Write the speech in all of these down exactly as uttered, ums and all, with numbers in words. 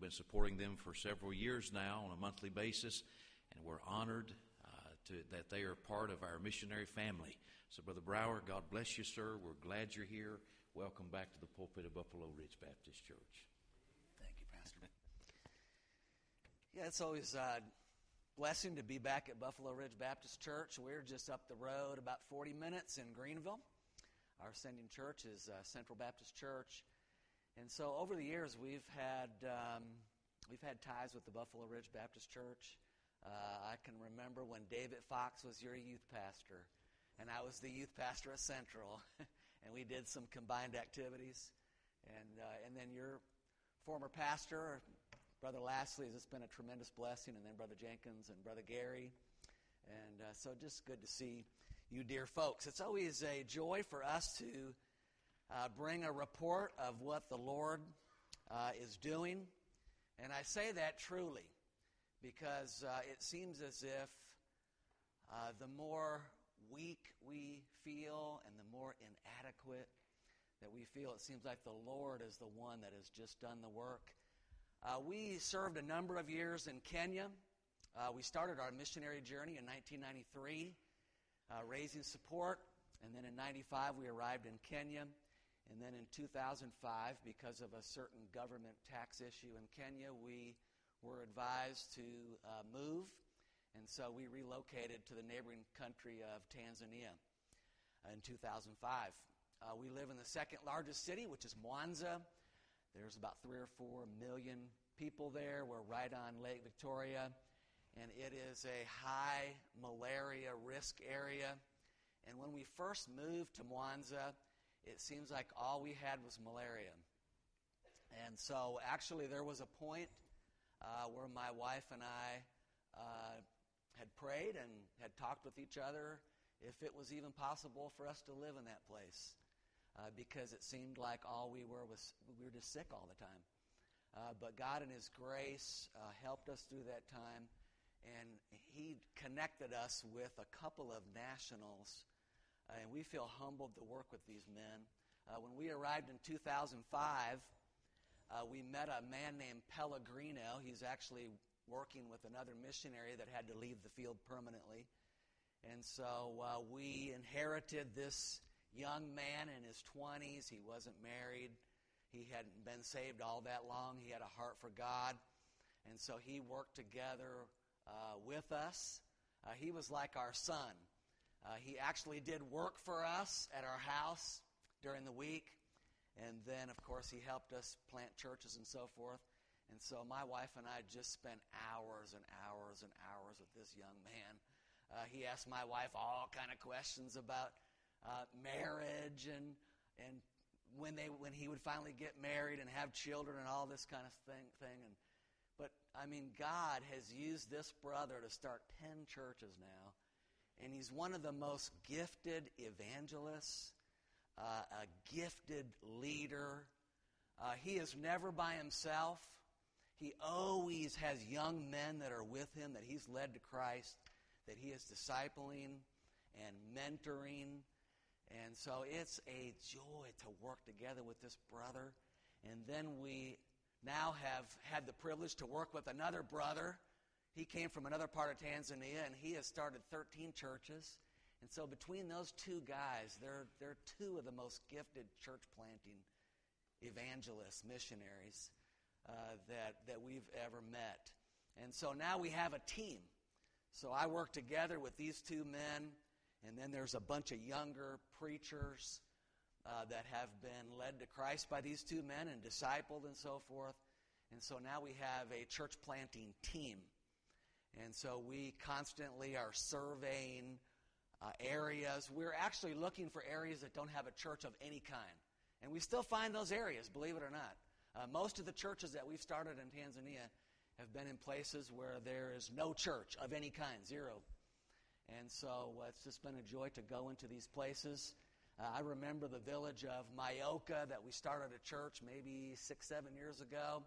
been supporting them for several years now on a monthly basis, and we're honored uh, to, that they are part of our missionary family. So, Brother Brower, God bless you, sir. We're glad you're here. Welcome back to the pulpit of Buffalo Ridge Baptist Church. Thank you, Pastor. Yeah, it's always a blessing to be back at Buffalo Ridge Baptist Church. We're just up the road about forty minutes in Greenville. Our sending church is uh, Central Baptist Church. And so over the years, we've had um, we've had ties with the Buffalo Ridge Baptist Church. Uh, I can remember when David Fox was your youth pastor, and I was the youth pastor at Central, and we did some combined activities. And uh, and then your former pastor, Brother Lastly, has just been a tremendous blessing, and then Brother Jenkins and Brother Gary. And uh, so just good to see you dear folks. It's always a joy for us to uh, bring a report of what the Lord uh, is doing. And I say that truly because uh, it seems as if uh, the more weak we feel and the more inadequate that we feel, it seems like the Lord is the one that has just done the work. Uh, we served a number of years in Kenya. Uh, we started our missionary journey in nineteen ninety-three, uh, raising support. And then in ninety-five, we arrived in Kenya. And then in two thousand five, because of a certain government tax issue in Kenya, we were advised to uh, move. And so we relocated to the neighboring country of Tanzania in two thousand five. Uh, we live in the second largest city, which is Mwanza. There's about three or four million people there. We're right on Lake Victoria, and it is a high malaria risk area. And when we first moved to Mwanza, it seems like all we had was malaria. And so actually there was a point uh, where my wife and I uh, had prayed and had talked with each other if it was even possible for us to live in that place. Uh, because it seemed like all we were was we were just sick all the time. Uh, but God in His grace uh, helped us through that time, and He connected us with a couple of nationals, uh, and we feel humbled to work with these men. Uh, when we arrived in two thousand five, uh, we met a man named Pellegrino. He's actually working with another missionary that had to leave the field permanently. And so uh, we inherited this young man in his twenties. He wasn't married. He hadn't been saved all that long. He had a heart for God. And so he worked together uh, with us. Uh, he was like our son. Uh, he actually did work for us at our house during the week. And then, of course, he helped us plant churches and so forth. And so my wife and I just spent hours and hours and hours with this young man. Uh, he asked my wife all kind of questions about Uh, marriage and and when they when he would finally get married and have children and all this kind of thing thing and but I mean God has used this brother to start ten churches now, and he's one of the most gifted evangelists, uh, a gifted leader. Uh, he is never by himself. He always has young men that are with him that he's led to Christ, that he is discipling and mentoring. And so it's a joy to work together with this brother. And then we now have had the privilege to work with another brother. He came from another part of Tanzania, and he has started thirteen churches. And so between those two guys, they're, they're two of the most gifted church planting evangelists, missionaries uh, that, that we've ever met. And so now we have a team. So I work together with these two men. And then there's a bunch of younger preachers uh, that have been led to Christ by these two men and discipled and so forth. And so now we have a church planting team. And so we constantly are surveying uh, areas. We're actually looking for areas that don't have a church of any kind. And we still find those areas, believe it or not. Uh, most of the churches that we've started in Tanzania have been in places where there is no church of any kind, zero. And so uh, it's just been a joy to go into these places. Uh, I remember the village of Mayoka that we started a church maybe six, seven years ago.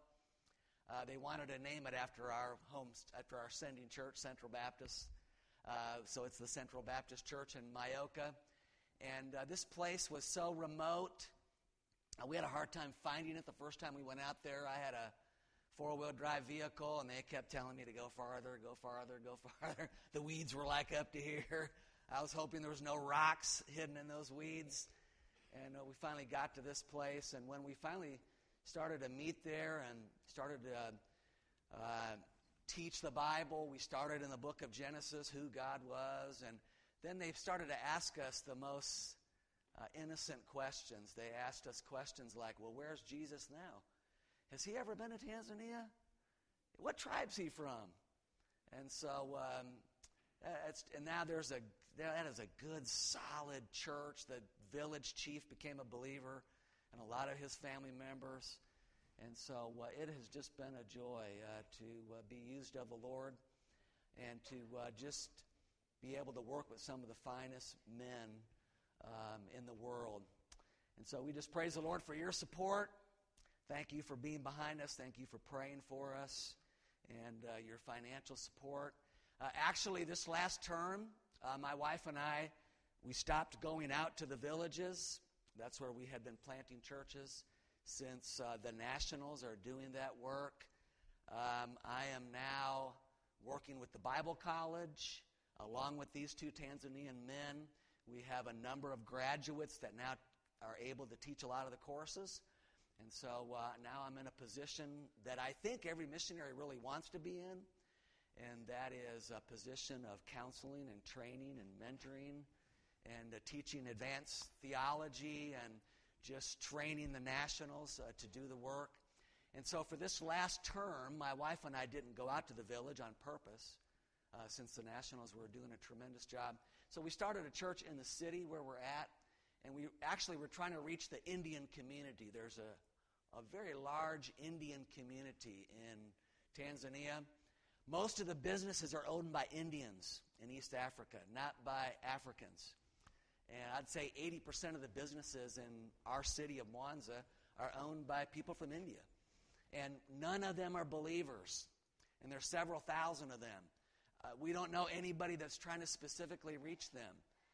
Uh, they wanted to name it after our home, after our sending church, Central Baptist. Uh, so it's the Central Baptist Church in Mayoka. And uh, this place was so remote. Uh, we had a hard time finding it the first time we went out there. I had a four-wheel drive vehicle, and they kept telling me to go farther, go farther, go farther. The weeds were like up to here. I was hoping there was no rocks hidden in those weeds. And uh, we finally got to this place, and when we finally started to meet there and started to uh, uh, teach the Bible, we started in the book of Genesis, who God was, and then they started to ask us the most uh, innocent questions. They asked us questions like, well, where's Jesus now? Has he ever been to Tanzania? What tribe's he from? And so, um, it's, and now there's a, that is a good, solid church. The village chief became a believer, and a lot of his family members. And so uh, it has just been a joy uh, to uh, be used of the Lord and to uh, just be able to work with some of the finest men um, in the world. And so we just praise the Lord for your support. Thank you for being behind us. Thank you for praying for us and uh, your financial support. Uh, actually, this last term, uh, my wife and I, we stopped going out to the villages. That's where we had been planting churches since uh, the Nationals are doing that work. Um, I am now working with the Bible College along with these two Tanzanian men. We have a number of graduates that now are able to teach a lot of the courses. And so uh, now I'm in a position that I think every missionary really wants to be in, and that is a position of counseling and training and mentoring and uh, teaching advanced theology and just training the nationals uh, to do the work. And so for this last term, my wife and I didn't go out to the village on purpose uh, since the nationals were doing a tremendous job. So we started a church in the city where we're at, and we actually were trying to reach the Indian community. There's a, a very large Indian community in Tanzania. Most of the businesses are owned by Indians in East Africa, not by Africans. And I'd say eighty percent of the businesses in our city of Mwanza are owned by people from India. And none of them are believers. And there's several thousand of them. Uh, we don't know anybody that's trying to specifically reach them.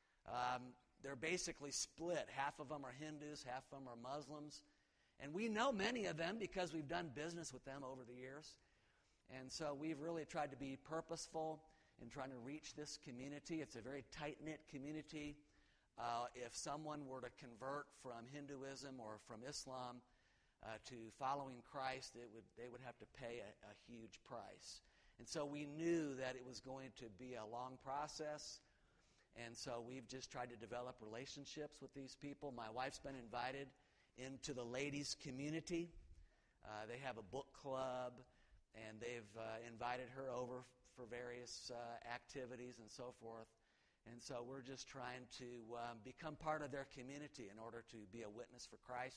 Um, they're basically split. Half of them are Hindus, half of them are Muslims. And we know many of them because we've done business with them over the years. And so we've really tried to be purposeful in trying to reach this community. It's a very tight-knit community. Uh, if someone were to convert from Hinduism or from Islam uh, to following Christ, it would they would have to pay a, a huge price. And so we knew that it was going to be a long process. And so we've just tried to develop relationships with these people. My wife's been invited into the ladies' community. Uh, they have a book club, and they've uh, invited her over for various uh, activities and so forth. And so we're just trying to um, become part of their community in order to be a witness for Christ.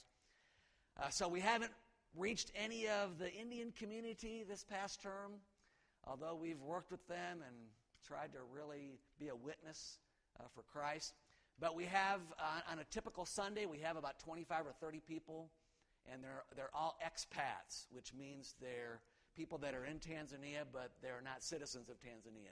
Uh, so we haven't reached any of the Indian community this past term, although we've worked with them and tried to really be a witness uh, for Christ. But we have, uh, on a typical Sunday, we have about twenty-five or thirty people, and they're they're all expats, which means they're people that are in Tanzania, but they're not citizens of Tanzania.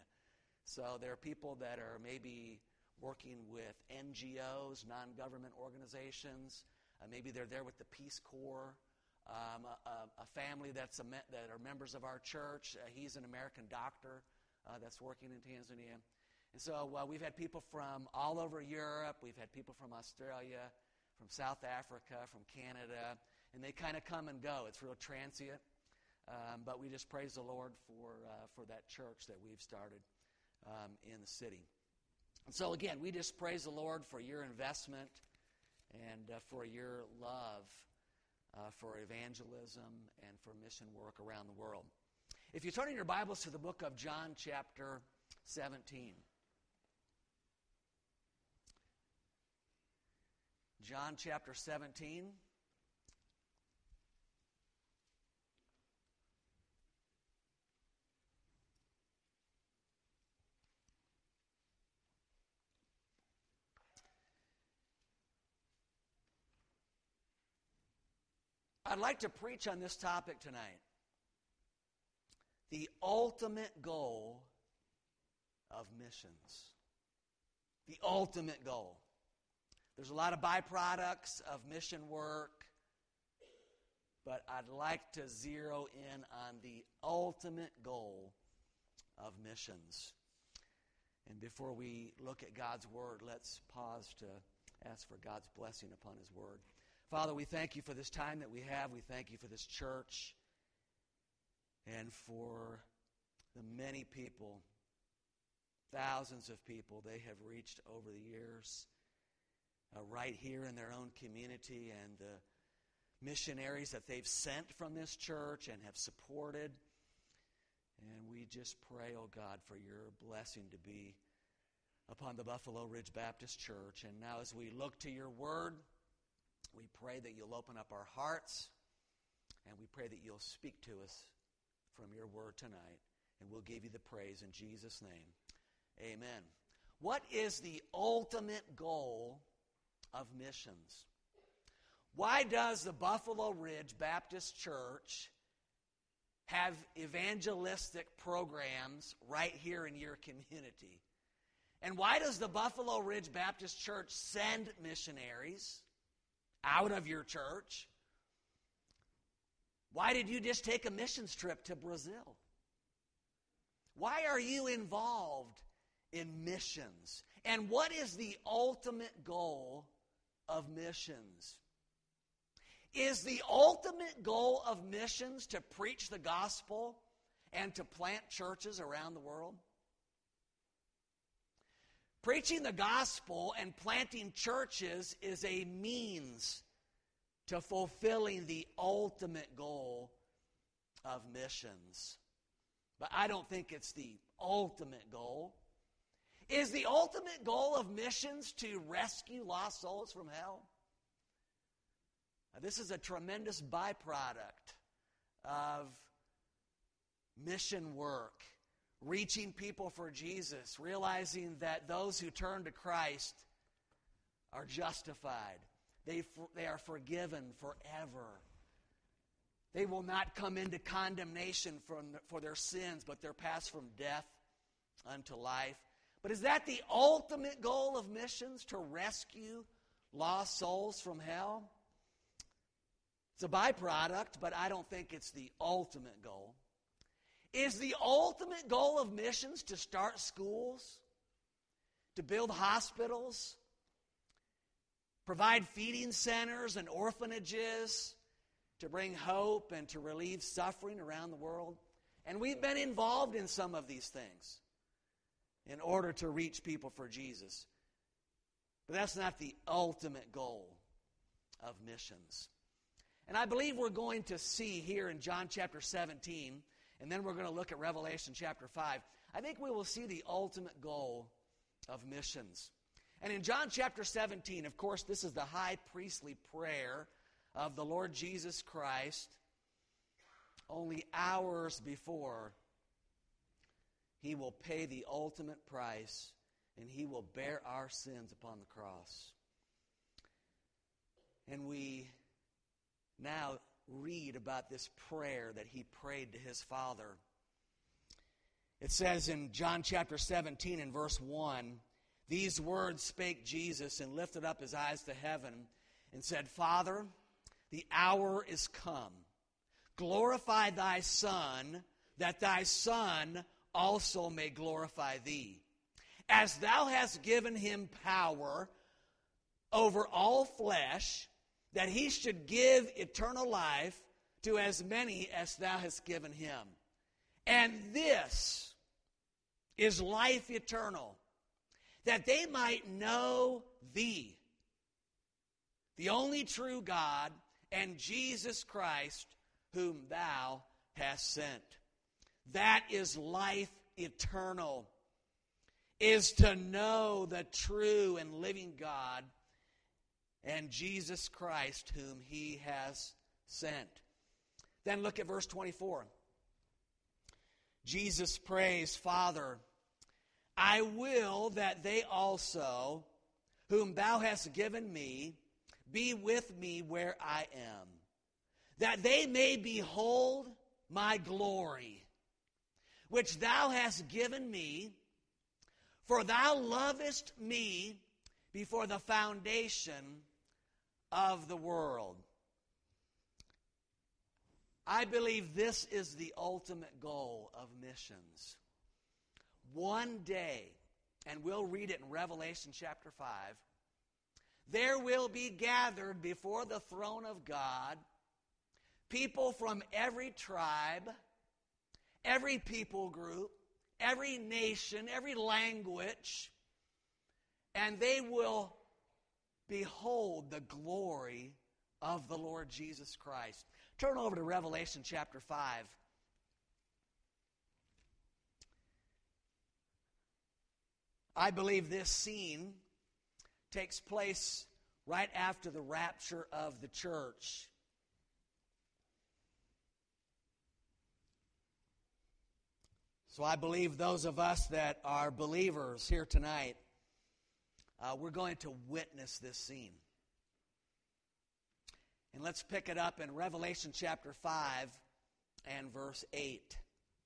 So there are people that are maybe working with N G Os, non-government organizations. Uh, maybe they're there with the Peace Corps. Um, a, a family that's a me- that are members of our church. Uh, he's an American doctor uh, that's working in Tanzania. And so uh, we've had people from all over Europe. We've had people from Australia, from South Africa, from Canada. And they kind of come and go. It's real transient. Um, but we just praise the Lord for, uh, for that church that we've started um, in the city. And so again, we just praise the Lord for your investment and uh, for your love uh, for evangelism and for mission work around the world. If you turn in your Bibles to the book of John chapter seventeen. John chapter seventeen. I'd like to preach on this topic tonight. The ultimate goal of missions. The ultimate goal. There's a lot of byproducts of mission work. but I'd like to zero in on the ultimate goal of missions. And before we look at God's Word, let's pause to ask for God's blessing upon His Word. Father, we thank You for this time that we have. We thank You for this church and for the many people, thousands of people they have reached over the years, uh, right here in their own community, and the missionaries that they've sent from this church and have supported. And we just pray, oh God, for Your blessing to be upon the Buffalo Ridge Baptist Church. And now as we look to Your Word, we pray that You'll open up our hearts, and we pray that You'll speak to us from Your Word tonight. And we'll give You the praise in Jesus' name. Amen. What is the ultimate goal of missions? Why does the Buffalo Ridge Baptist Church have evangelistic programs right here in your community? And why does the Buffalo Ridge Baptist Church send missionaries out of your church? Why did you just take a missions trip to Brazil? Why are you involved in missions? And what is the ultimate goal of missions? Is the ultimate goal of missions to preach the gospel and to plant churches around the world? Preaching the gospel and planting churches is a means to fulfilling the ultimate goal of missions. But I don't think it's the ultimate goal. Is the ultimate goal of missions to rescue lost souls from hell? Now, this is a tremendous byproduct of mission work, reaching people for Jesus, realizing that those who turn to Christ are justified. They, they are forgiven forever. They will not come into condemnation from, for their sins, but they're passed from death unto life. But is that the ultimate goal of missions, to rescue lost souls from hell? It's a byproduct, but I don't think it's the ultimate goal. Is the ultimate goal of missions to start schools, to build hospitals, provide feeding centers and orphanages, to bring hope and to relieve suffering around the world? And we've been involved in some of these things in order to reach people for Jesus. But that's not the ultimate goal of missions. And I believe we're going to see here in John chapter seventeen, and then we're going to look at Revelation chapter five. I think we will see the ultimate goal of missions. And in John chapter seventeen, of course, this is the high priestly prayer of the Lord Jesus Christ, only hours before He will pay the ultimate price, and He will bear our sins upon the cross. And we now read about this prayer that He prayed to His Father. It says in John chapter seventeen and verse one, "These words spake Jesus, and lifted up His eyes to heaven, and said, Father, the hour is come. Glorify Thy Son, that Thy Son also may glorify Thee. As Thou hast given Him power over all flesh, that He should give eternal life to as many as Thou hast given Him. And this is life eternal, that they might know Thee, the only true God, and Jesus Christ, whom Thou hast sent." That is life eternal, is to know the true and living God and Jesus Christ, whom He has sent. Then look at verse twenty-four. Jesus prays, "Father, I will that they also, whom Thou hast given me, be with me where I am, that they may behold my glory, which Thou hast given me, for Thou lovest me before the foundation of the world." I believe this is the ultimate goal of missions. One day, and we'll read it in Revelation chapter five, there will be gathered before the throne of God people from every tribe, every people group, every nation, every language, and they will behold the glory of the Lord Jesus Christ. Turn over to Revelation chapter five. I believe this scene takes place right after the rapture of the church. So I believe those of us that are believers here tonight, uh, we're going to witness this scene. And let's pick it up in Revelation chapter five and verse eight.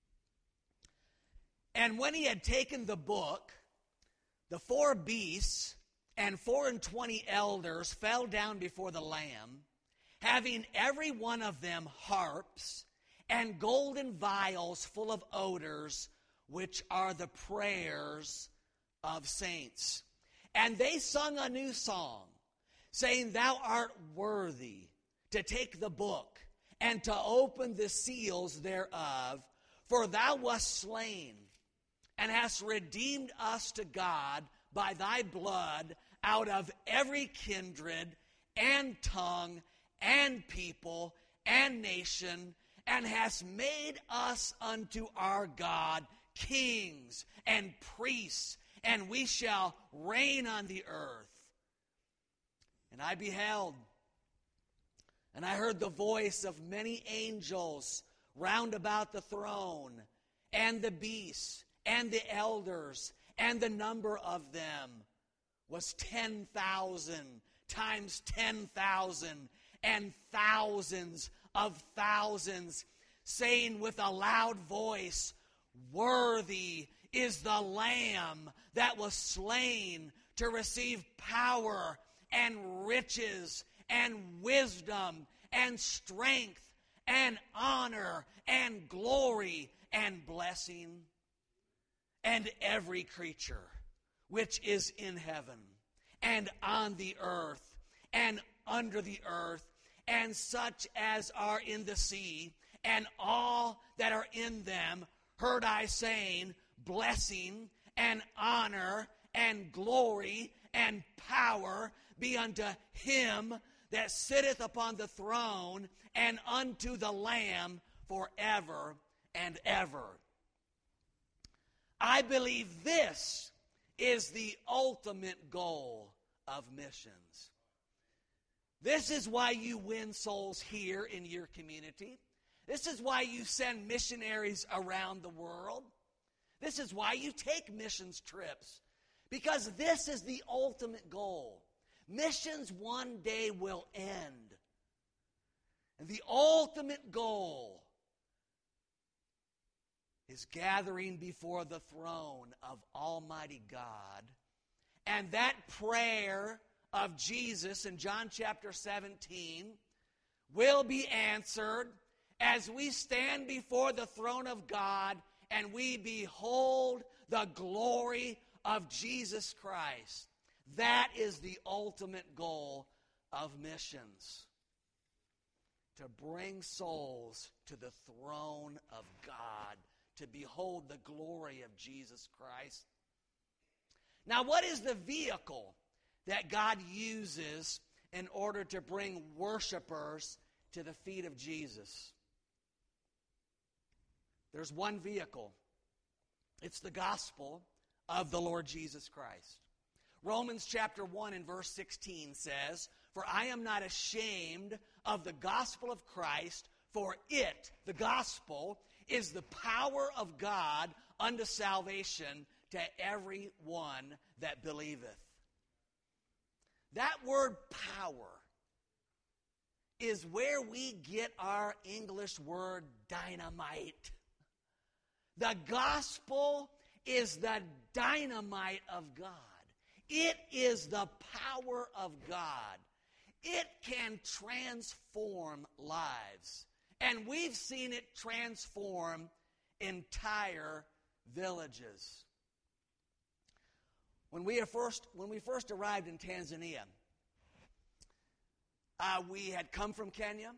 And when he had taken the book, the four beasts and four and twenty elders fell down before the Lamb, having every one of them harps and golden vials full of odors, which are the prayers of saints. And they sung a new song, saying, Thou art worthy to take the book and to open the seals thereof, for thou wast slain and hast redeemed us to God by thy blood out of every kindred and tongue and people and nation, and hast made us unto our God kings and priests, and we shall reign on the earth. And I beheld, and I heard the voice of many angels round about the throne, and the beasts, and the elders, and the number of them was ten thousand times ten thousand, and thousands of thousands, saying with a loud voice, Worthy is the Lamb that was slain to receive power and riches and wisdom and strength and honor and glory and blessing. And every creature which is in heaven and on the earth and under the earth, and such as are in the sea, and all that are in them, heard I saying, Blessing and honor and glory and power be unto him that sitteth upon the throne and unto the Lamb forever and ever. I believe this is the ultimate goal of missions. This is why you win souls here in your community. This is why you send missionaries around the world. This is why you take missions trips. Because this is the ultimate goal. Missions one day will end. And the ultimate goal is gathering before the throne of Almighty God. And that prayer of Jesus in John chapter seventeen will be answered as we stand before the throne of God and we behold the glory of Jesus Christ. That is the ultimate goal of missions. To bring souls to the throne of God, to behold the glory of Jesus Christ. Now, what is the vehicle that God uses in order to bring worshipers to the feet of Jesus? There's one vehicle. It's the gospel of the Lord Jesus Christ. Romans chapter one and verse sixteen says, For I am not ashamed of the gospel of Christ, for it, the gospel, is the power of God unto salvation to every one that believeth. That word power is where we get our English word dynamite. The gospel is the dynamite of God. It is the power of God. It can transform lives. And we've seen it transform entire villages. When we first, when we first arrived in Tanzania, uh, we had come from Kenya.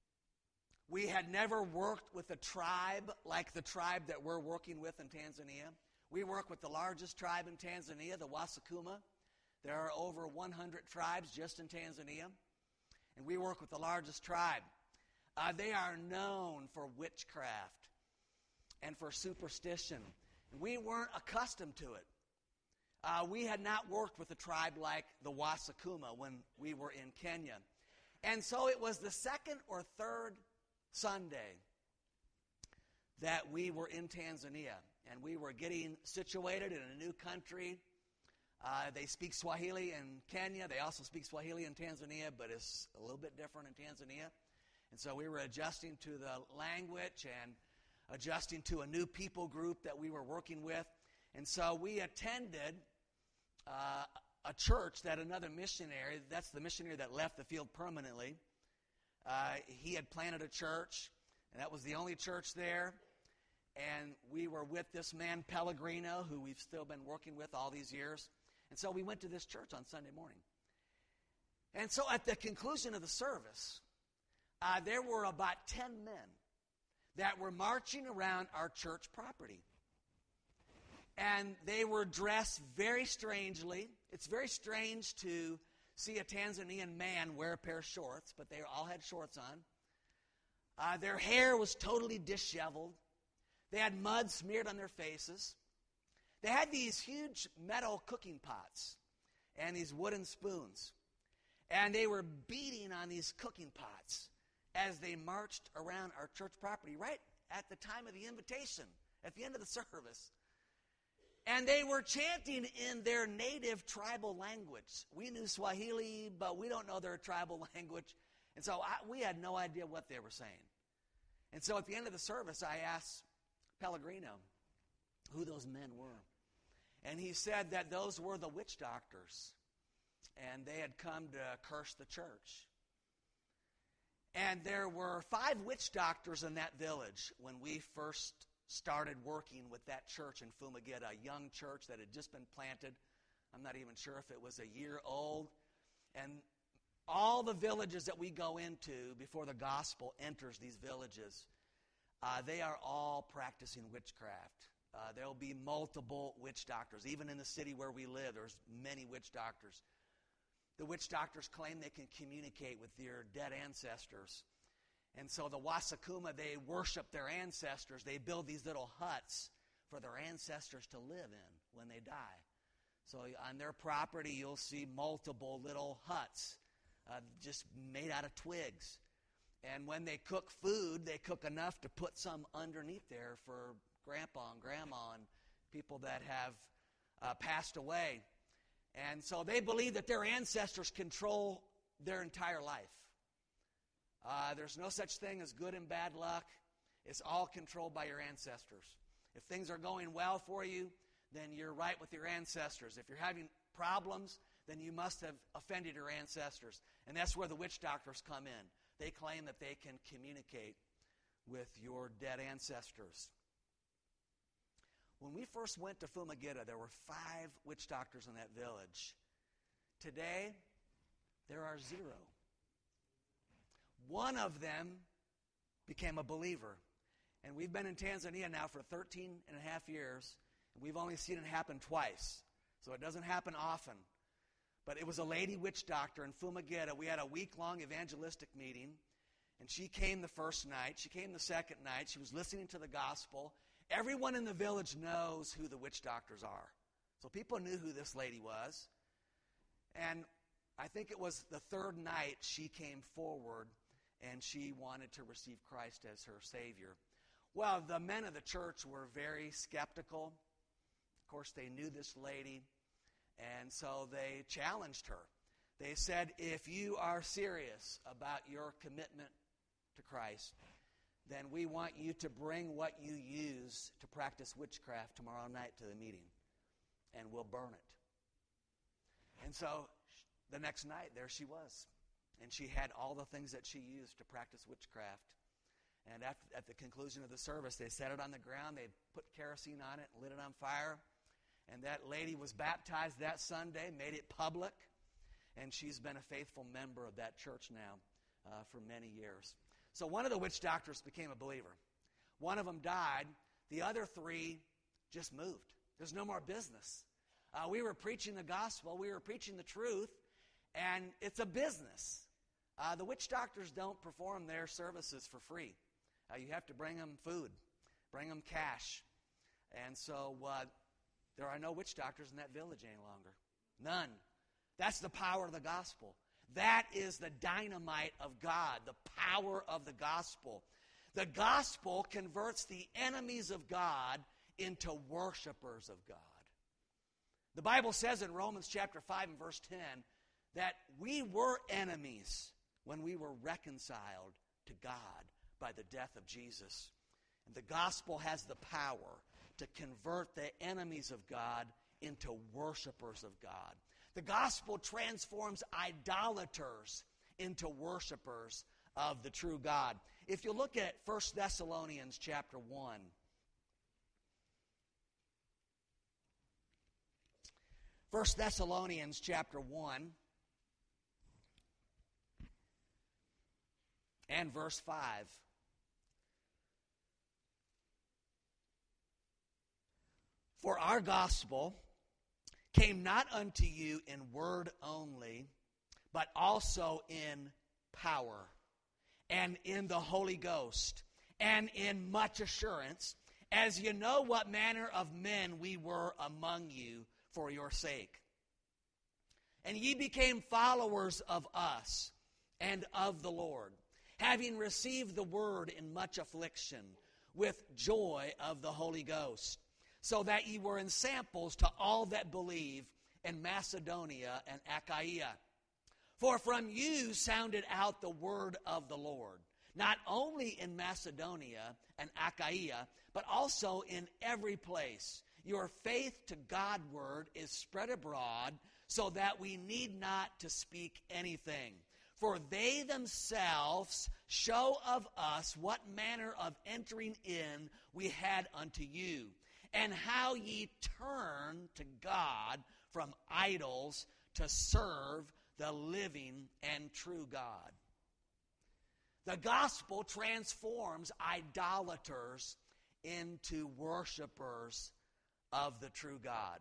We had never worked with a tribe like the tribe that we're working with in Tanzania. We work with the largest tribe in Tanzania, the Wasukuma. There are over one hundred tribes just in Tanzania. And we work with the largest tribe. Uh, they are known for witchcraft and for superstition. We weren't accustomed to it. Uh, we had not worked with a tribe like the Wasukuma when we were in Kenya. And so it was the second or third Sunday that we were in Tanzania. And we were getting situated in a new country. Uh, they speak Swahili in Kenya. They also speak Swahili in Tanzania, but it's a little bit different in Tanzania. And so we were adjusting to the language and adjusting to a new people group that we were working with. And so we attended uh, a church that another missionary, that's the missionary that left the field permanently, uh, he had planted a church, and that was the only church there. And we were with this man, Pellegrino, who we've still been working with all these years. And so we went to this church on Sunday morning. And so at the conclusion of the service, uh, there were about ten men that were marching around our church property. And they were dressed very strangely. It's very strange to see a Tanzanian man wear a pair of shorts, but they all had shorts on. Uh, their hair was totally disheveled. They had mud smeared on their faces. They had these huge metal cooking pots and these wooden spoons. And they were beating on these cooking pots as they marched around our church property right at the time of the invitation, at the end of the service. And they were chanting in their native tribal language. We knew Swahili, but we don't know their tribal language. And so I, we had no idea what they were saying. And so at the end of the service, I asked Pellegrino who those men were. And he said that those were the witch doctors. And they had come to curse the church. And there were five witch doctors in that village when we first started working with that church in Fumagita, a young church that had just been planted. I'm not even sure if it was a year old. And all the villages that we go into before the gospel enters these villages, uh, they are all practicing witchcraft. Uh, there will be multiple witch doctors. Even in the city where we live, there's many witch doctors. The witch doctors claim they can communicate with their dead ancestors. And so the Wasukuma, they worship their ancestors. They build these little huts for their ancestors to live in when they die. So on their property, you'll see multiple little huts uh, just made out of twigs. And when they cook food, they cook enough to put some underneath there for grandpa and grandma and people that have uh, passed away. And so they believe that their ancestors control their entire life. Uh, there's no such thing as good and bad luck. It's all controlled by your ancestors. If things are going well for you, then you're right with your ancestors. If you're having problems, then you must have offended your ancestors. And that's where the witch doctors come in. They claim that they can communicate with your dead ancestors. When we first went to Fumagita, there were five witch doctors in that village. Today, there are zero. One of them became a believer. And we've been in Tanzania now for thirteen and a half years, and we've only seen it happen twice. So it doesn't happen often. But it was a lady witch doctor in Fumagita. We had a week-long evangelistic meeting, and she came the first night. She came the second night. She was listening to the gospel. Everyone in the village knows who the witch doctors are. So people knew who this lady was. And I think it was the third night she came forward and she wanted to receive Christ as her Savior. Well, the men of the church were very skeptical. Of course, they knew this lady, and so they challenged her. They said, if you are serious about your commitment to Christ, then we want you to bring what you use to practice witchcraft tomorrow night to the meeting, and we'll burn it. And so the next night, there she was. And she had all the things that she used to practice witchcraft. And after, at the conclusion of the service, they set it on the ground. They put kerosene on it, lit it on fire. And that lady was baptized that Sunday, made it public. And she's been a faithful member of that church now uh, for many years. So one of the witch doctors became a believer. One of them died. The other three just moved. There's no more business. Uh, we were preaching the gospel. We were preaching the truth. And it's a business. Uh, the witch doctors don't perform their services for free. Uh, you have to bring them food, bring them cash. And so uh, there are no witch doctors in that village any longer. None. That's the power of the gospel. That is the dynamite of God, the power of the gospel. The gospel converts the enemies of God into worshipers of God. The Bible says in Romans chapter five and verse ten that we were enemies when we were reconciled to God by the death of Jesus. And the gospel has the power to convert the enemies of God into worshipers of God. The gospel transforms idolaters into worshipers of the true God. If you look at First Thessalonians chapter one, First Thessalonians chapter one and verse five. For our gospel came not unto you in word only, but also in power, and in the Holy Ghost, and in much assurance, as you know what manner of men we were among you for your sake. And ye became followers of us and of the Lord, having received the word in much affliction, with joy of the Holy Ghost, so that ye were ensamples to all that believe in Macedonia and Achaia. For from you sounded out the word of the Lord, not only in Macedonia and Achaia, but also in every place. Your faith to Godward is spread abroad, so that we need not to speak anything. For they themselves show of us what manner of entering in we had unto you, and how ye turn to God from idols to serve the living and true God. The gospel transforms idolaters into worshipers of the true God.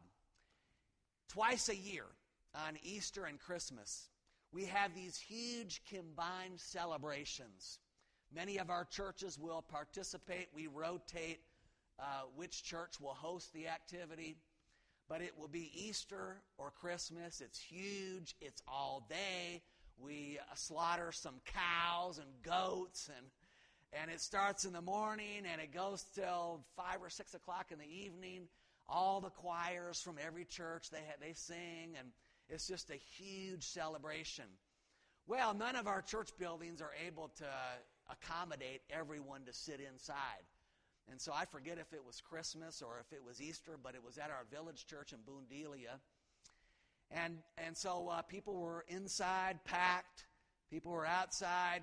Twice a year, on Easter and Christmas, we have these huge combined celebrations. Many of our churches will participate. We rotate Uh, which church will host the activity, but it will be Easter or Christmas. It's huge. It's all day. We uh, slaughter some cows and goats, and and it starts in the morning, and it goes till five or six o'clock in the evening. All the choirs from every church, they ha- they sing, and it's just a huge celebration. Well, none of our church buildings are able to accommodate everyone to sit inside. And so I forget if it was Christmas or if it was Easter, but it was at our village church in Boondelia. And and so uh, people were inside, packed. People were outside.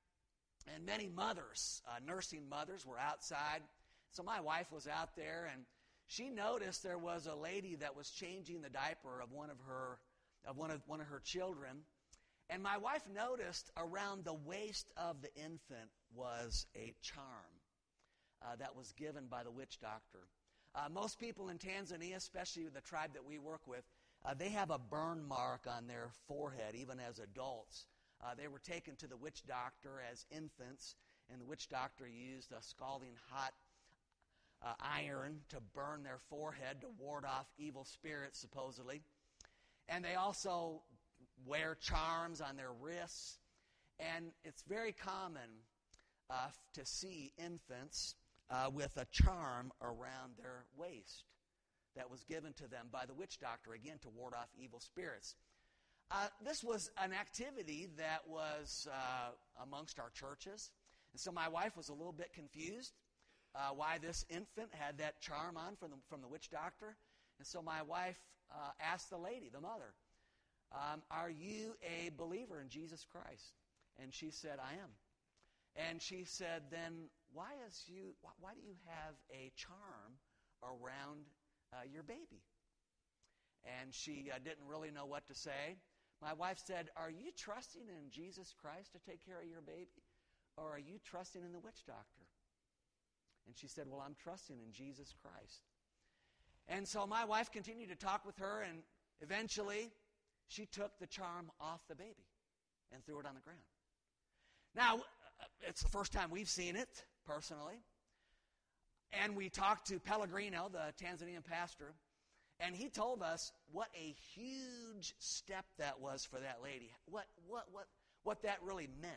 And many mothers, uh, nursing mothers, were outside. So my wife was out there, and she noticed there was a lady that was changing the diaper of one of her of one of one of her children. And my wife noticed around the waist of the infant was a charm Uh, that was given by the witch doctor. Uh, most people in Tanzania, especially the tribe that we work with, uh, they have a burn mark on their forehead, even as adults. Uh, they were taken to the witch doctor as infants, and the witch doctor used a scalding hot uh, iron to burn their forehead to ward off evil spirits, supposedly. And they also wear charms on their wrists. And it's very common uh, to see infants Uh, with a charm around their waist that was given to them by the witch doctor, again, to ward off evil spirits. Uh, this was an activity that was uh, amongst our churches. And so my wife was a little bit confused uh, why this infant had that charm on from the, from the witch doctor. And so my wife uh, asked the lady, the mother, um, are you a believer in Jesus Christ? And she said, I am. And she said, then why is you why do you have a charm around uh, your baby? And she uh, didn't really know what to say. My wife said, are you trusting in Jesus Christ to take care of your baby? Or are you trusting in the witch doctor? And she said, well, I'm trusting in Jesus Christ. And so my wife continued to talk with her, and eventually she took the charm off the baby and threw it on the ground. Now, it's the first time we've seen it, personally. And we talked to Pellegrino, the Tanzanian pastor, and he told us what a huge step that was for that lady. What, what, what, what that really meant.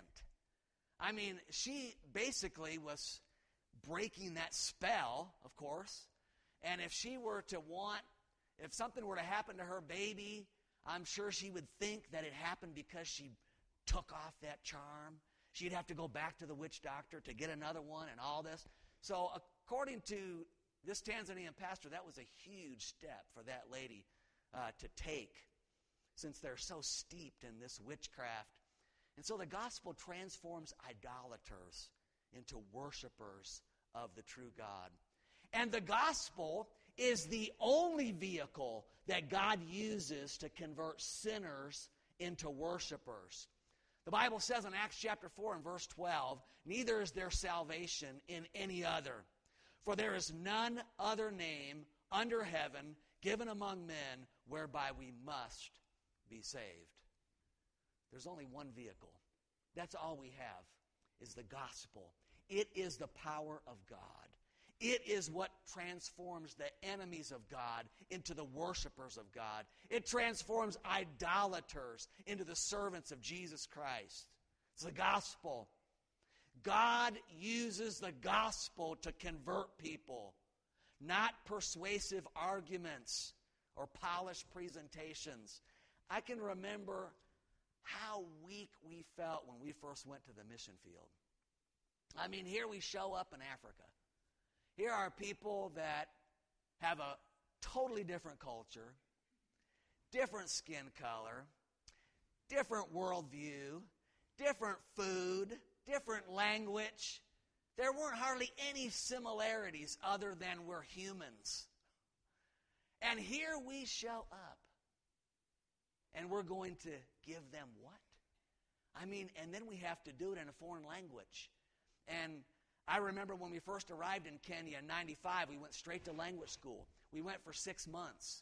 I mean, she basically was breaking that spell, of course. And if she were to want, if something were to happen to her baby, I'm sure she would think that it happened because she took off that charm. She'd have to go back to the witch doctor to get another one and all this. So according to this Tanzanian pastor, that was a huge step for that lady uh, to take, since they're so steeped in this witchcraft. And so the gospel transforms idolaters into worshipers of the true God. And the gospel is the only vehicle that God uses to convert sinners into worshipers. The Bible says in Acts chapter four and verse twelve, neither is there salvation in any other, for there is none other name under heaven given among men whereby we must be saved. There's only one vehicle. That's all we have, is the gospel. It is the power of God. It is what transforms the enemies of God into the worshipers of God. It transforms idolaters into the servants of Jesus Christ. It's the gospel. God uses the gospel to convert people, not persuasive arguments or polished presentations. I can remember how weak we felt when we first went to the mission field. I mean, here we show up in Africa. Here are people that have a totally different culture, different skin color, different worldview, different food, different language. There weren't hardly any similarities other than we're humans. And here we show up, and we're going to give them what? I mean, and then we have to do it in a foreign language. And I remember when we first arrived in Kenya in ninety-five, we went straight to language school. We went for six months.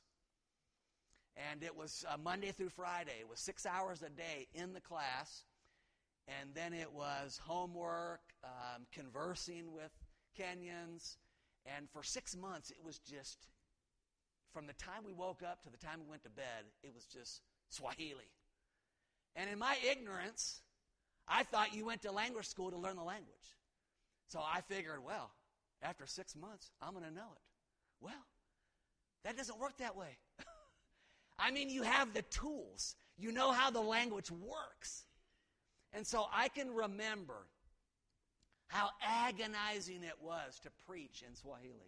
And it was uh, Monday through Friday. It was six hours a day in the class. And then it was homework, um, conversing with Kenyans. And for six months, it was just, from the time we woke up to the time we went to bed, it was just Swahili. And in my ignorance, I thought you went to language school to learn the language. So I figured, well, after six months, I'm going to know it. Well, that doesn't work that way. I mean, you have the tools. You know how the language works. And so I can remember how agonizing it was to preach in Swahili.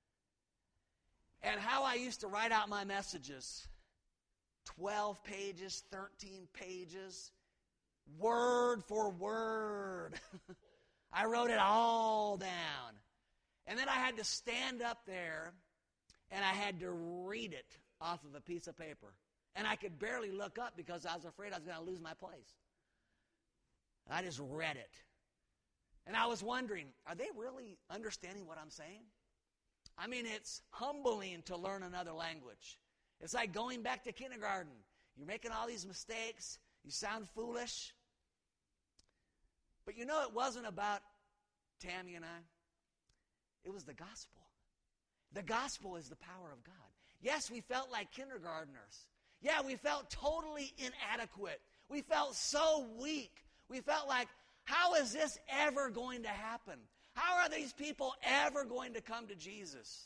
And how I used to write out my messages, twelve pages, thirteen pages, word for word. I wrote it all down. And then I had to stand up there and I had to read it off of a piece of paper. And I could barely look up because I was afraid I was going to lose my place. I just read it. And I was wondering, are they really understanding what I'm saying? I mean, it's humbling to learn another language. It's like going back to kindergarten. You're making all these mistakes. You sound foolish. But you know, it wasn't about Tammy and I. It was the gospel. The gospel is the power of God. Yes, we felt like kindergartners. Yeah, we felt totally inadequate. We felt so weak. We felt like, how is this ever going to happen? How are these people ever going to come to Jesus?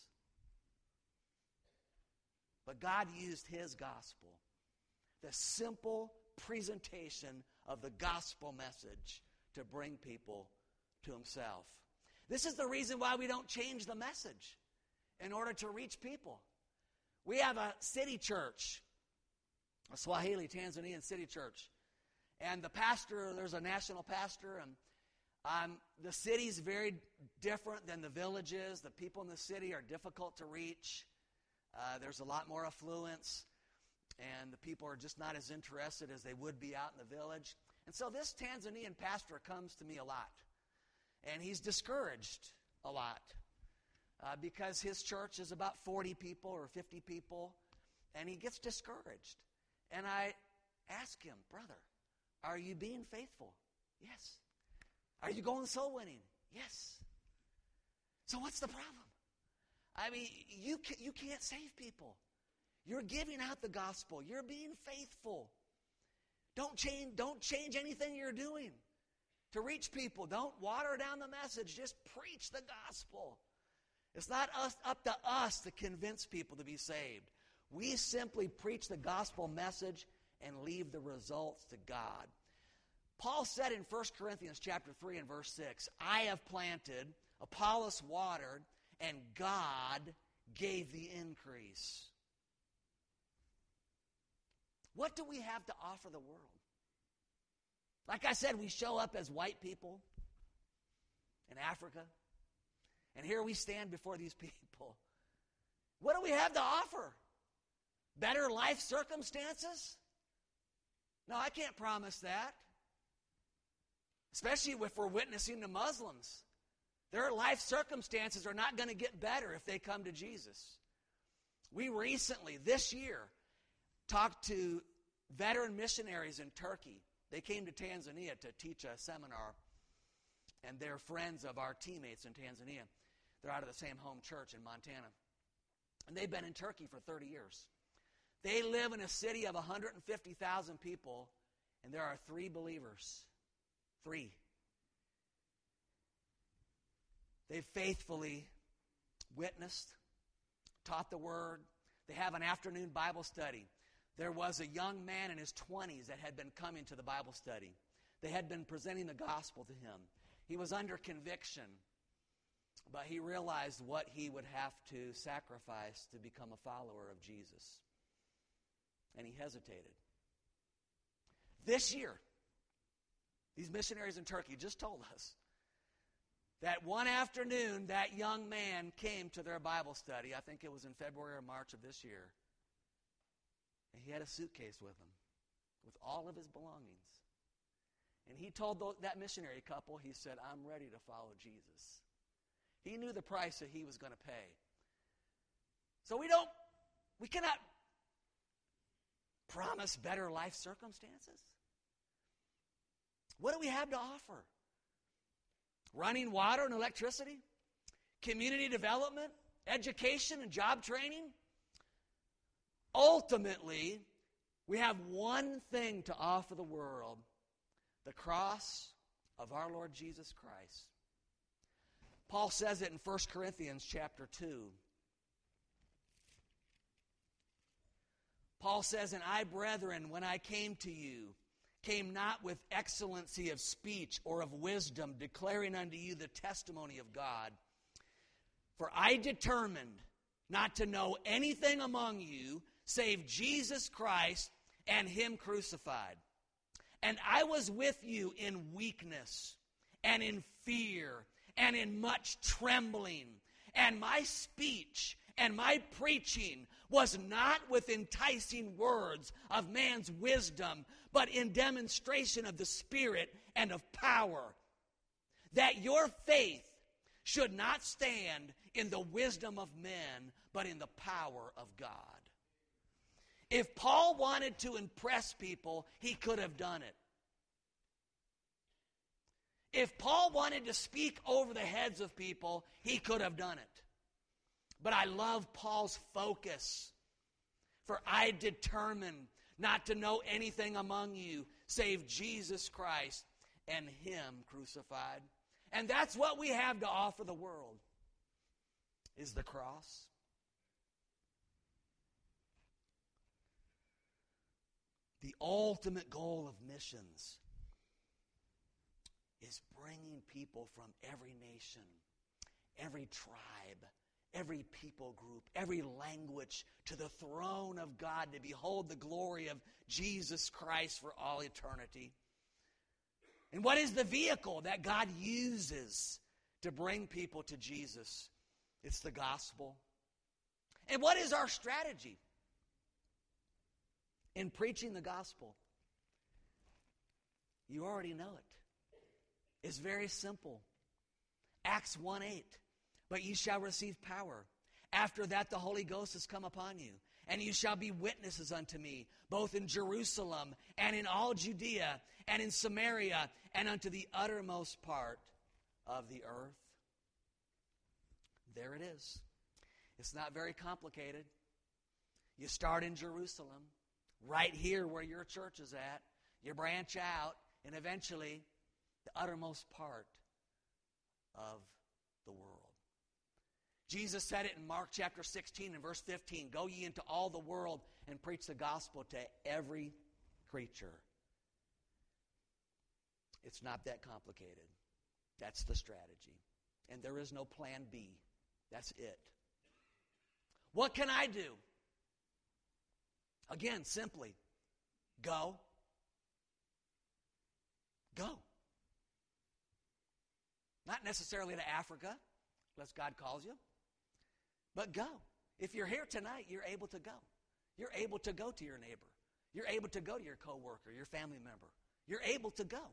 But God used His gospel, the simple presentation of the gospel message, to bring people to Himself. This is the reason why we don't change the message in order to reach people. We have a city church, a Swahili Tanzanian city church. And the pastor, there's a national pastor, and Um, the city's very different than the villages. The people in the city are difficult to reach. Uh, there's a lot more affluence, and the people are just not as interested as they would be out in the village. And so this Tanzanian pastor comes to me a lot, and he's discouraged a lot uh, because his church is about forty people or fifty people, and he gets discouraged. And I ask him, brother, are you being faithful? Yes. Are you going soul winning? Yes. So what's the problem? I mean, you can, you can't save people. You're giving out the gospel. You're being faithful. Don't change, don't change anything you're doing to reach people. Don't water down the message. Just preach the gospel. It's not us, up to us to convince people to be saved. We simply preach the gospel message and leave the results to God. Paul said in First Corinthians chapter three and verse six, I have planted, Apollos watered, and God gave the increase. What do we have to offer the world? Like I said, we show up as white people in Africa, and here we stand before these people. What do we have to offer? Better life circumstances? No, I can't promise that. Especially if we're witnessing to Muslims. Their life circumstances are not going to get better if they come to Jesus. We recently, this year, talked to veteran missionaries in Turkey. They came to Tanzania to teach a seminar, and they're friends of our teammates in Tanzania. They're out of the same home church in Montana. And they've been in Turkey for thirty years. They live in a city of one hundred fifty thousand people, and there are three believers. Three. They've faithfully witnessed, taught the Word. They have an afternoon Bible study. There was a young man in his twenties that had been coming to the Bible study. They had been presenting the gospel to him. He was under conviction, but he realized what he would have to sacrifice to become a follower of Jesus. And he hesitated. This year, these missionaries in Turkey just told us that one afternoon that young man came to their Bible study. I think it was in February or March of this year. And he had a suitcase with him with all of his belongings. And he told that missionary couple, he said, I'm ready to follow Jesus. He knew the price that he was going to pay. So we don't, we cannot promise better life circumstances. What do we have to offer? Running water and electricity? Community development? Education and job training? Ultimately, we have one thing to offer the world: the cross of our Lord Jesus Christ. Paul says it in First Corinthians chapter two. Paul says, and I, brethren, when I came to you, came not with excellency of speech or of wisdom, declaring unto you the testimony of God. For I determined not to know anything among you save Jesus Christ and Him crucified. And I was with you in weakness and in fear and in much trembling. And my speech and my preaching was not with enticing words of man's wisdom, but in demonstration of the Spirit and of power, that your faith should not stand in the wisdom of men, but in the power of God. If Paul wanted to impress people, he could have done it. If Paul wanted to speak over the heads of people, he could have done it. But I love Paul's focus. For I determined not to know anything among you save Jesus Christ and Him crucified. And that's what we have to offer the world, is the cross. The ultimate goal of missions is bringing people from every nation, every tribe, every people group, every language to the throne of God to behold the glory of Jesus Christ for all eternity. And what is the vehicle that God uses to bring people to Jesus? It's the gospel. And what is our strategy in preaching the gospel? You already know it. It's very simple. Acts one eight. But ye shall receive power. After that the Holy Ghost has come upon you. And you shall be witnesses unto me, both in Jerusalem and in all Judea and in Samaria and unto the uttermost part of the earth. There it is. It's not very complicated. You start in Jerusalem, right here where your church is at. You branch out, and eventually the uttermost part of the world. Jesus said it in Mark chapter sixteen and verse fifteen. Go ye into all the world and preach the gospel to every creature. It's not that complicated. That's the strategy. And there is no plan B. That's it. What can I do? Again, simply, go. Go. Not necessarily to Africa, unless God calls you. But go. If you're here tonight, you're able to go. You're able to go to your neighbor. You're able to go to your coworker, your family member. You're able to go.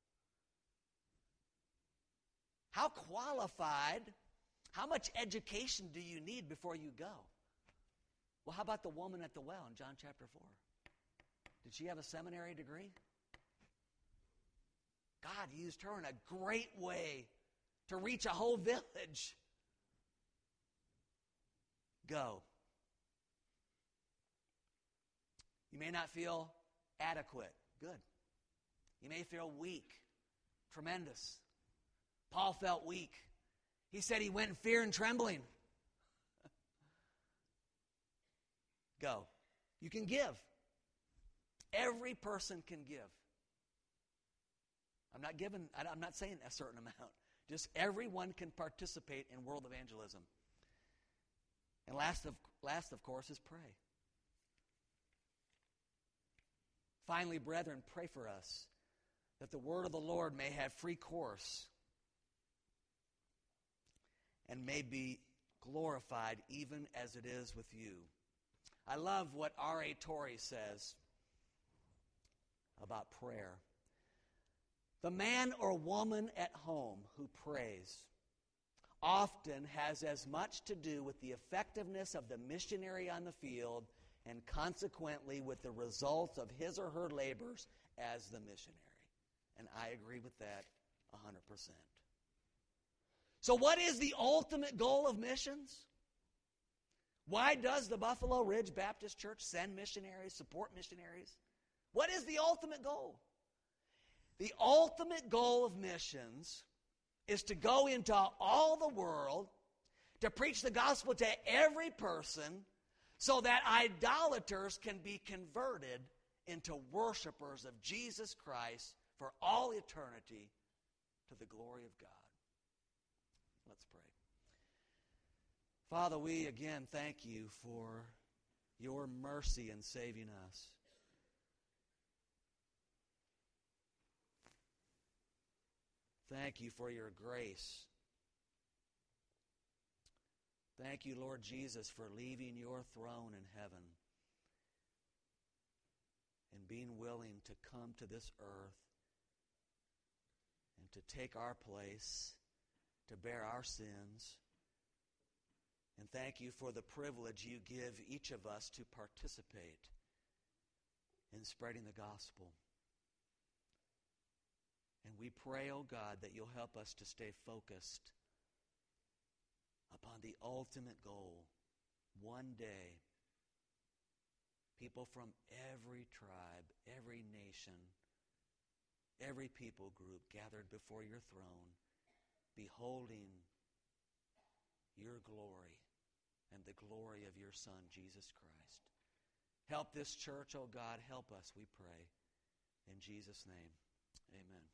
How qualified, how much education do you need before you go? Well, how about the woman at the well in John chapter four? Did she have a seminary degree? God used her in a great way to reach a whole village. Go. You may not feel adequate. Good. You may feel weak. Tremendous. Paul felt weak. He said he went in fear and trembling. Go. You can give. Every person can give. I'm not giving, I'm not saying a certain amount. Just everyone can participate in world evangelism. And last of, last, of course, is pray. Finally, brethren, pray for us that the word of the Lord may have free course and may be glorified even as it is with you. I love what R A Torrey says about prayer. The man or woman at home who prays often has as much to do with the effectiveness of the missionary on the field and consequently with the results of his or her labors as the missionary. And I agree with that one hundred percent. So what is the ultimate goal of missions? Why does the Buffalo Ridge Baptist Church send missionaries, support missionaries? What is the ultimate goal? The ultimate goal of missions is to go into all the world, to preach the gospel to every person, so that idolaters can be converted into worshipers of Jesus Christ for all eternity to the glory of God. Let's pray. Father, we again thank you for your mercy in saving us. Thank you for your grace. Thank you, Lord Jesus, for leaving your throne in heaven and being willing to come to this earth and to take our place, to bear our sins. And thank you for the privilege you give each of us to participate in spreading the gospel. And we pray, oh God, that you'll help us to stay focused upon the ultimate goal. One day, people from every tribe, every nation, every people group gathered before your throne, beholding your glory and the glory of your Son, Jesus Christ. Help this church, oh God, help us, we pray. In Jesus' name, amen.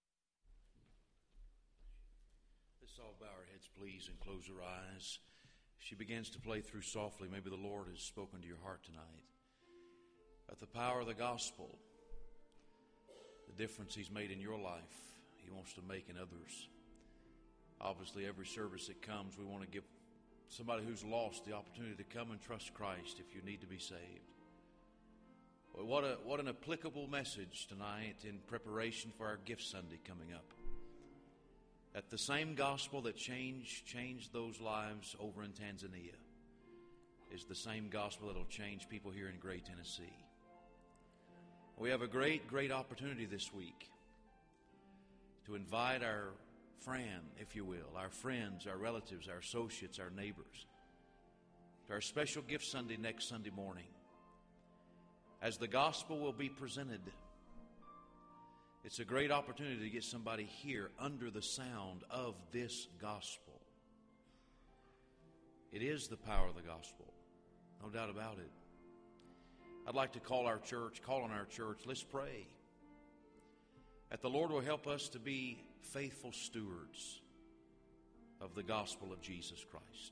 Let's all bow our heads, please, and close our eyes she begins to play through softly, maybe the Lord has spoken to your heart tonight. At the power of the gospel, the difference He's made in your life, He wants to make in others. Obviously, every service that comes, we want to give somebody who's lost the opportunity to come and trust Christ if you need to be saved. Well, what a what an applicable message tonight in preparation for our Gift Sunday coming up. That the same gospel that changed changed those lives over in Tanzania is the same gospel that will change people here in Gray, Tennessee. We have a great, great opportunity this week to invite our friend, if you will, our friends, our relatives, our associates, our neighbors, to our special Gift Sunday next Sunday morning. As the gospel will be presented, it's a great opportunity to get somebody here under the sound of this gospel. It is the power of the gospel, no doubt about it. I'd like to call our church, call on our church. Let's pray that the Lord will help us to be faithful stewards of the gospel of Jesus Christ.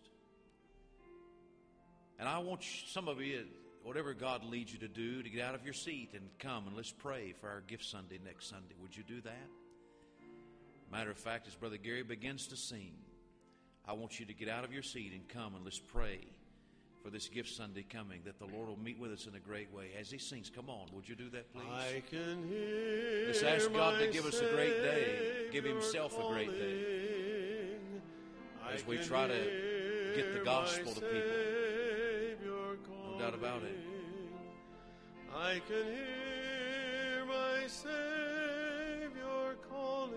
And I want you, some of you, whatever God leads you to do, to get out of your seat and come and let's pray for our Gift Sunday next Sunday. Would you do that? Matter of fact, as Brother Gary begins to sing, I want you to get out of your seat and come and let's pray for this Gift Sunday coming, that the Lord will meet with us in a great way. As he sings, come on, would you do that, please? I can hear Let's ask God to give us a great day, give Himself a great day, as we try to get the gospel to people. No doubt about it. I can hear my Savior calling.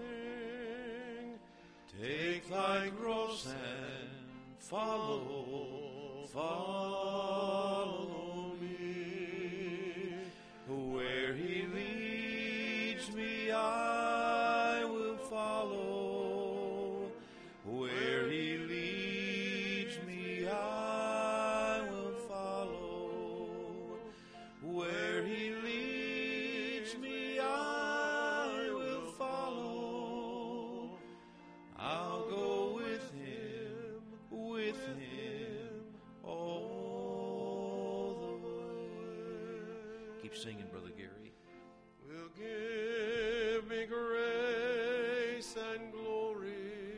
Take thy cross and follow, follow me. Where He leads me, I will follow. Where He leads me, I will follow. Where He leads me, I will follow. I'll go with Him, with Him all the way. Keep singing, Brother Gary. Will give me grace and glory.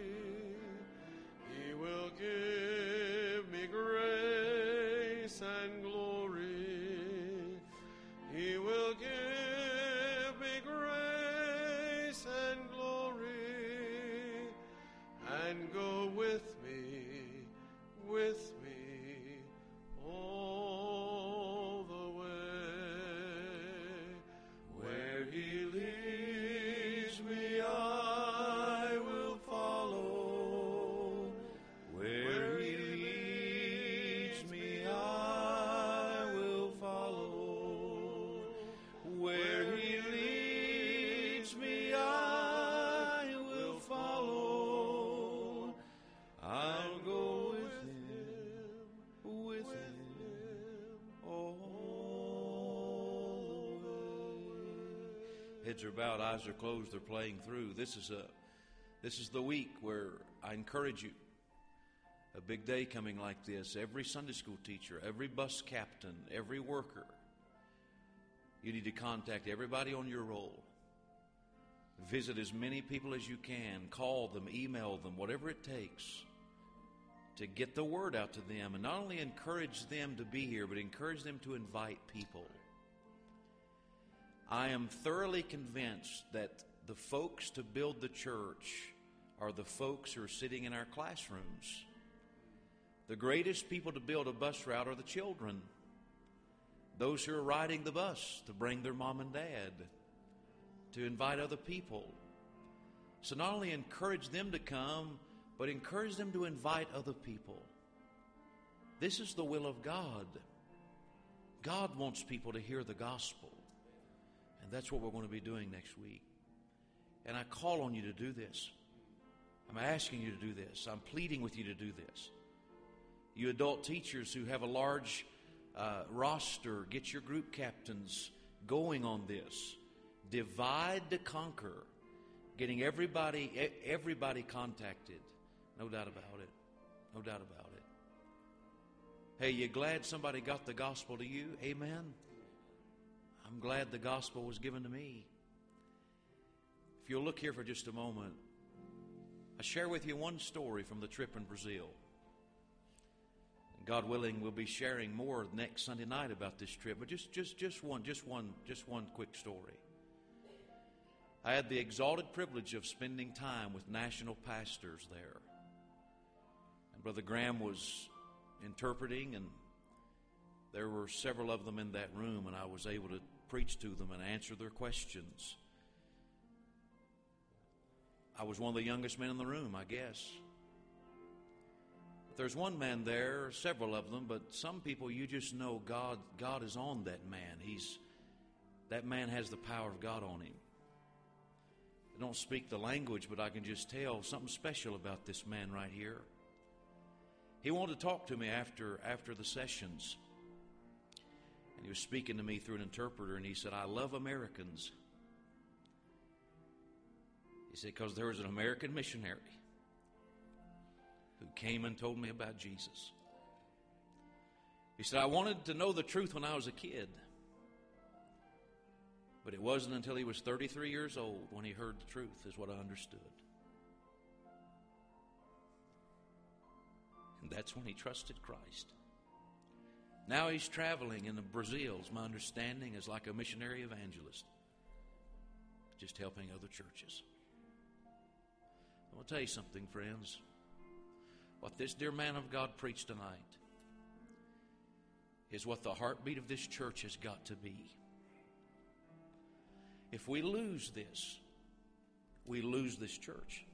He will give me grace and glory. He will give me grace and glory, and go with me, with me all the way. Where He leads me, I will follow. Where He leads me, I will follow. Where He leads me, I will follow. I'll go with Him, with Him all the way. Heads are bowed, eyes are closed, they're playing through. This is a this is the week where I encourage you. A big day coming like this. Every Sunday school teacher, every bus captain, every worker, you need to contact everybody on your roll. Visit as many people as you can. Call them, email them, whatever it takes to get the word out to them. And not only encourage them to be here, but encourage them to invite people. I am thoroughly convinced that the folks to build the church are the folks who are sitting in our classrooms. The greatest people to build a bus route are the children. Those who are riding the bus to bring their mom and dad, to invite other people. So not only encourage them to come, but encourage them to invite other people. This is the will of God. God wants people to hear the gospel. And that's what we're going to be doing next week. And I call on you to do this. I'm asking you to do this. I'm pleading with you to do this. You adult teachers who have a large uh, roster, get your group captains going on this. Divide to conquer. Getting everybody, everybody contacted. No doubt about it. No doubt about it. Hey, you glad somebody got the gospel to you? Amen. I'm glad the gospel was given to me. If you'll look here for just a moment, I share with you one story from the trip in Brazil. God willing, we'll be sharing more next Sunday night about this trip, but just, just, just one, just one, just one quick story. I had the exalted privilege of spending time with national pastors there. And Brother Graham was interpreting, and there were several of them in that room, and I was able to preach to them and answer their questions. I was one of the youngest men in the room, I guess. But there's one man there, several of them, but some people you just know God, God is on that man. He's, that man has the power of God on him. I don't speak the language, but I can just tell something special about this man right here. He wanted to talk to me after, after the sessions. And he was speaking to me through an interpreter, and he said, I love Americans. He said, because there was an American missionary who came and told me about Jesus. He said, I wanted to know the truth when I was a kid. But it wasn't until he was thirty-three years old when he heard the truth, is what I understood. And that's when he trusted Christ. Now he's traveling in Brazil, is my understanding, as like a missionary evangelist, just helping other churches. I want to tell you something, friends. What this dear man of God preached tonight is what the heartbeat of this church has got to be. If we lose this, we lose this church.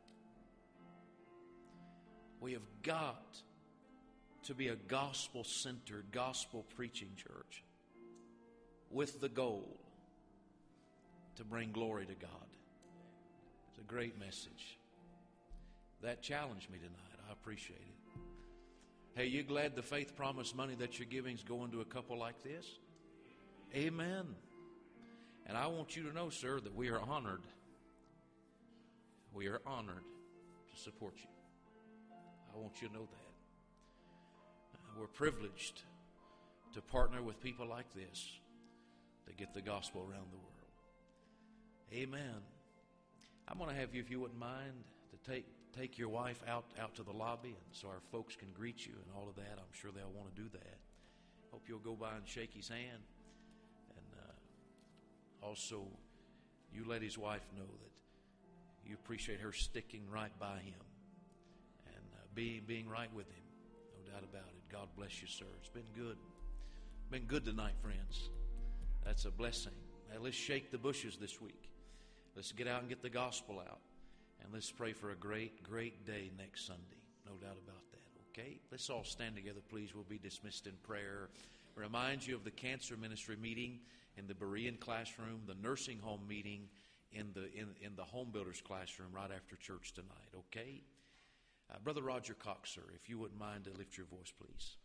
We have got to be a gospel-centered, gospel-preaching church with the goal to bring glory to God. It's a great message. That challenged me tonight. I appreciate it. Hey, you glad the faith promise money that you're giving is going to a couple like this? Amen. And I want you to know, sir, that we are honored. We are honored to support you. I want you to know that. Uh, we're privileged to partner with people like this to get the gospel around the world. Amen. I'm going to have you, if you wouldn't mind, to take take your wife out, out to the lobby and so our folks can greet you and all of that. I'm sure they'll want to do that. Hope you'll go by and shake his hand. And uh, also, you let his wife know that you appreciate her sticking right by him and uh, being, being right with him. No doubt about it. God bless you, sir. It's been good. Been good tonight, friends. That's a blessing. Now, let's shake the bushes this week. Let's get out and get the gospel out. And let's pray for a great, great day next Sunday. No doubt about that, okay? Let's all stand together, please. We'll be dismissed in prayer. Remind you of the cancer ministry meeting in the Berean classroom, the nursing home meeting in the in, in the home builders classroom right after church tonight, okay? Uh, Brother Roger Cox, sir, if you wouldn't mind to lift your voice, please.